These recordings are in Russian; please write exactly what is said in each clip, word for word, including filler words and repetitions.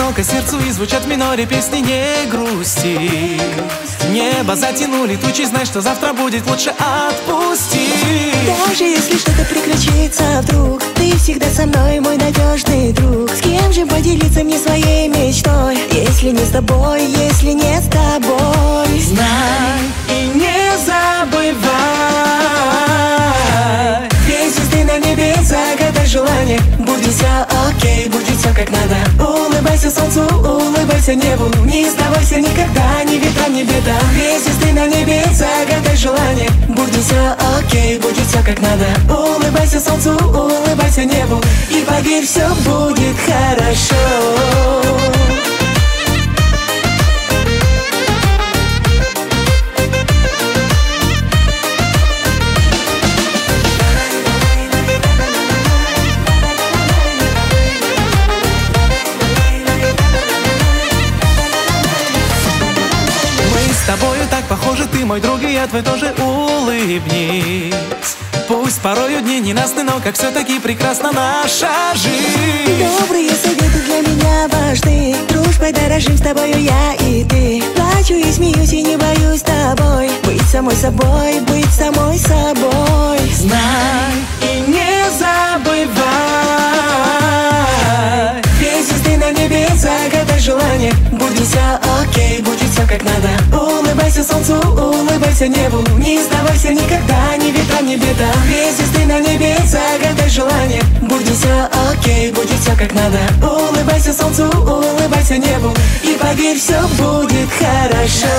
одиноко сердцу, и звучат в миноре песни не грусти. Небо затянули тучи, знай, что завтра будет, лучше отпусти. Даже если что-то приключится вдруг, ты всегда со мной, мой надежный друг. С кем же поделиться мне своей мечтой, если не с тобой, если не с тобой? Знай и не забывай, две звезды на небе, загадай желание. Будет все окей, будет все как надо. Улыбайся солнцу, улыбайся небу, не сдавайся никогда, ни ветрам, ни бедам. Две звезды на небе, загадай желание. Будет все окей, будет все как надо. Улыбайся солнцу, улыбайся небу, и поверь, все будет хорошо. С тобою так похожи, ты мой друг, и я твой тоже, улыбнись. Пусть порою дни ненастны, но как все-таки прекрасна наша жизнь. Добрые советы для меня важны, дружбой дорожим с тобою я и ты. Плачу и смеюсь и не боюсь с тобой, быть самой собой, быть самой собой. Знай и не забывай, две звезды на небе, загадай желание. Будет все окей, будет все как надо. Улыбайся солнцу, улыбайся небу, не сдавайся никогда, ни ветрам, ни бедам. Две звезды на небе, загадай желание. Будет все окей, будет все как надо. Улыбайся солнцу, улыбайся небу, и поверь, все будет хорошо.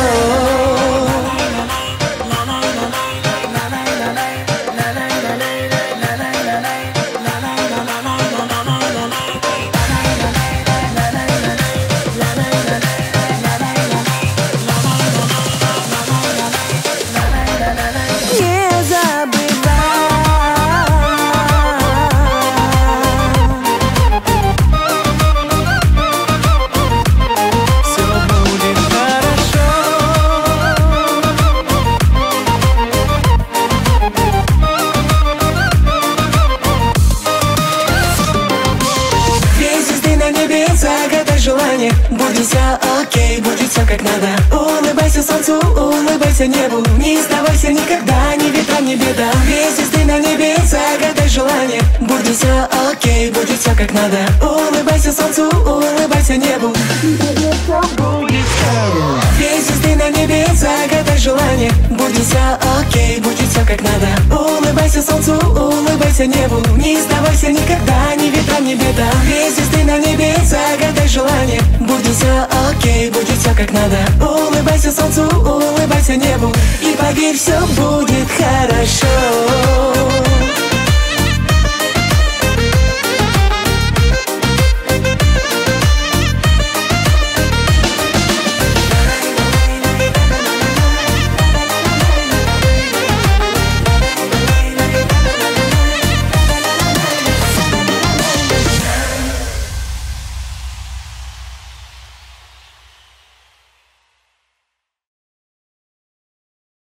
Загадай желание. Будет все окей, будет все как надо. Улыбайся солнцу, улыбайся небу, не сдавайся никогда, ни ветрам, ни бедам. Две звезды на небе, загадай желание. Будет все окей, будет все как надо. Улыбайся солнцу, улыбайся небу. Две звезды на небе, загадай желание. Будет все окей, будет все как надо. Улыбайся солнцу, улыбайся небу, не сдавайся никогда, ни ветрам, ни бедам. Две звезды на небе, загадай желание. Будет все окей, будет все как надо. Улыбайся солнцу, улыбайся небу, и поверь, все будет хорошо.